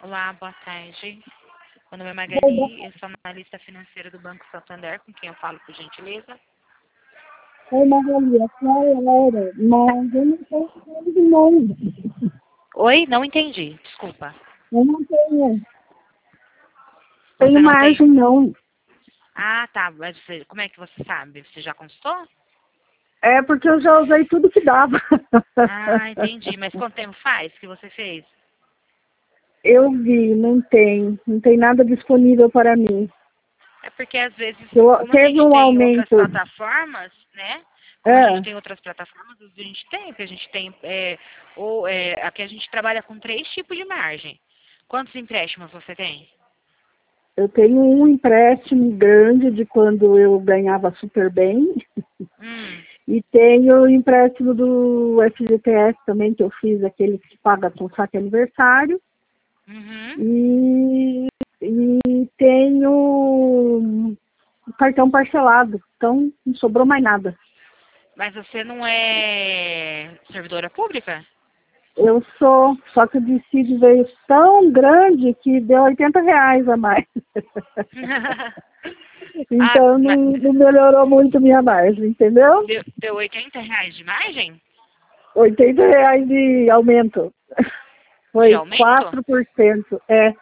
Olá, boa tarde. Meu nome é Magali, eu sou analista financeira do Banco Santander, com quem eu falo, por gentileza. Oi, Magali, aqui é a Laura, mas eu não tenho conta não. Oi? Não entendi, desculpa. Eu não tenho Você não tem? margem não. Ah, tá. Mas como é que você sabe? Você já consultou? É porque eu já usei tudo que dava. Ah, entendi. Mas quanto tempo faz que você fez? Eu vi, não tem nada disponível para mim. É porque às vezes, como a Teve gente um tem outras aumento. plataformas, né? Como a gente É, tem outras plataformas, a gente tem, porque a gente tem, aqui a gente trabalha com 3 tipos de margem. Quantos empréstimos você tem? eu tenho um empréstimo grande de quando eu ganhava super bem. Hum, E tenho o empréstimo do FGTS também, que eu fiz, aquele que paga com saque aniversário. uhum. E tenho o cartão parcelado, então não sobrou mais nada. Mas você não é servidora pública? Eu sou, só que o decídio veio tão grande que deu R$ 80 a mais. Ah, Então não melhorou muito minha margem, entendeu? deu R$ 80 de margem? R$ 80 de aumento. De Foi aumento? 4%. É,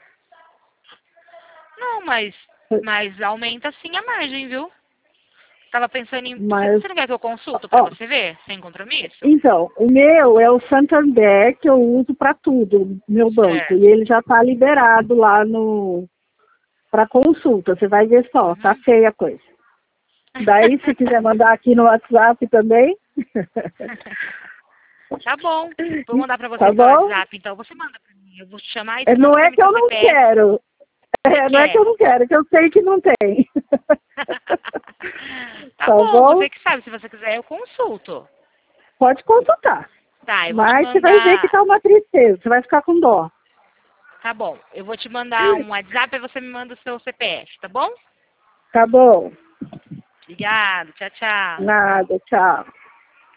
Não, mas aumenta sim a margem, viu? Tava pensando em. mas, Você não quer que eu consulto pra ó, você ver? Sem compromisso? então, o meu é o Santander que eu uso para tudo, meu banco. E Certo. ele já está liberado lá no para consulta. Você vai ver só, tá Uhum. feia a coisa. Daí, se quiser mandar aqui no WhatsApp também, Tá bom. Vou mandar pra você tá pelo bom? WhatsApp, então você manda pra mim. Eu vou te chamar e você Não manda pra é mim que seu eu não CPF. quero. Você Não é que quer? eu não quero, é que eu sei que não tem. Tá Tá bom, bom? você que sabe. Se você quiser, eu consulto. Pode consultar. Tá, eu vou te Mas você vai ver que mandar. tá uma tristeza, você vai ficar com dó. Tá bom. Eu vou te mandar um WhatsApp e você me manda o seu CPF, tá bom? Tá bom? Obrigado. Tchau, tchau. Nada, tchau.